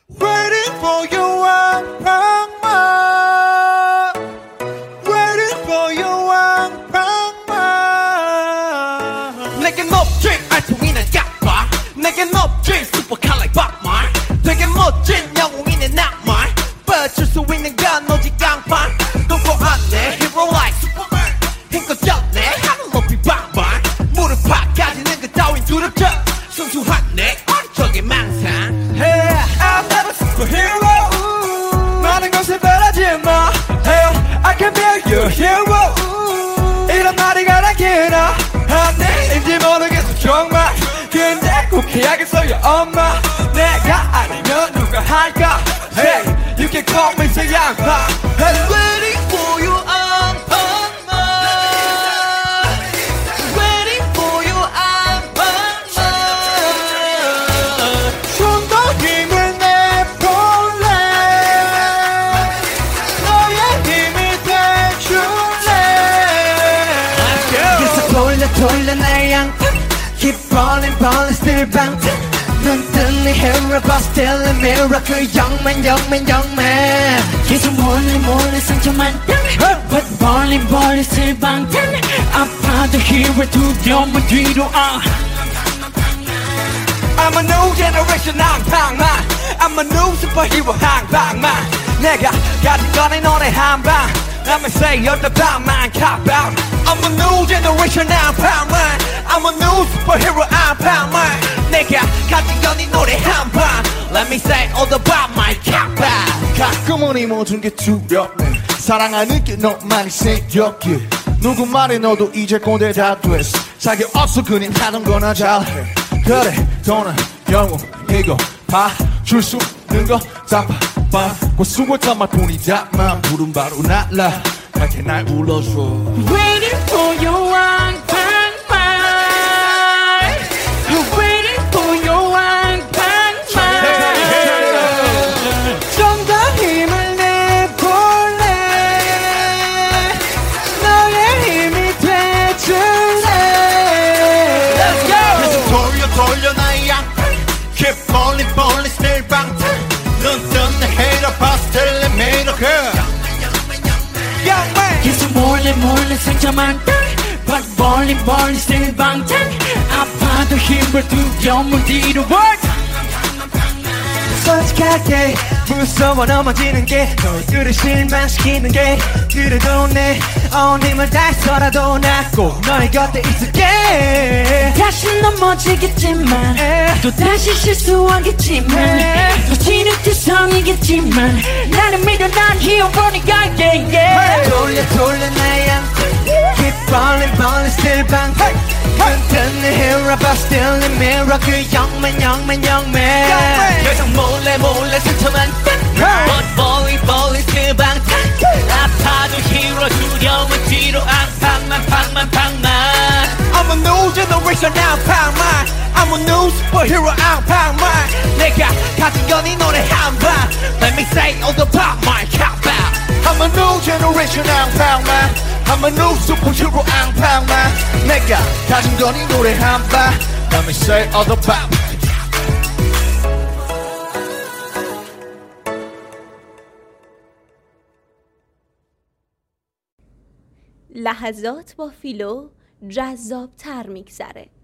Waiting for you 안방만 Waiting for you 안방만 내겐 없지 알통이는 약발 내겐 없지 슈퍼칼 like 박말 되게 멋진 영웅이네 낙말 뻗칠 수 있는 건 오직 강판 동고 안내 hero like Superman 힘껏 졌네 하늘 높이 방발 무릎 파까지는 그 따윈 두렵죠 순수한 내 어리적인 망상 Hey I'm not a superhero 많은 것을 바라지 마 Hey I can be your hero 이런 말이 가라기나 한내인지 모르겠어 정말 근데 꼭 해야겠어요 엄마 내가 아니면 누가 할까 Hey you can call me 새 양파 I'm waiting for you 안방만 Waiting for you 안방만 좀 더 힘을 내볼래 너의 힘이 돼줄래 계속 돌려 내 양파 Keep falling still 방탄 눈 뜬 네 hero but still a miracle 영맨 계속 몰래 상처만 But falling still 방탄 아파도 hero 두려움은 뒤로 I'm a new generation 한방만 I'm a new superhero 한방만 내가 가진 건 너네 한방 Let me say you're the Batman cop out I'm a new generation 한방만 I'm a new superhero 한방만 내가 가진 건 노래 한방 Let me say all the Batman cop out 가끔은 이 모든 게 두렵네 사랑하는 게 너만이 생겼기에 누구 말에 너도 이제 꼰대 다 됐어 자기 없어 그냥 하던 거나 잘해 그래 돈은 영웅이고 봐줄 수 있는 거 다 봐봐 수고했던 말뿐이다만 부른 바로 날라 그렇게 날 불러줘 Waiting for you 안방만 Waiting for you 안방만 좀 더 힘을 내볼래 너의 힘이 돼줄래 Let's go 계속 돌려 나의 양팔 Keep falling still 방탄 눈 뜬 내 hater pastel 내 miracle 계속 몰래 상처만 But falling still 방탄 아파도 힘을 두려움은 뒤로 솔직하게 무서워 넘어지는 게 너희들을 실망시키는 게 그래도 내 온 힘을 다해서라도 나 꼭 너의 곁에 있을게 다시 넘어지겠지만 또 다시 실수하겠지만 또 지긋지성이겠지만 나를 믿어 난 히어로니까 yeah. 돌려 내 양 Keep falling still 방탄 뜬 내 hero but still a miracle 영맨 계속 몰래 상처만 But falling still 방탄 아파도 hero 두려움은 뒤로 방만 I'm a new generation 방만 I'm a new superhero 방만 내가 가진 건 이 노래 한방 Let me say all the pop my cop out I'm a new generation 방만 I'm a new superhero 방만 내가 가진 건 이 노래 한방 Let me say all the pop لحظات با فیلو جذاب تر میگذره.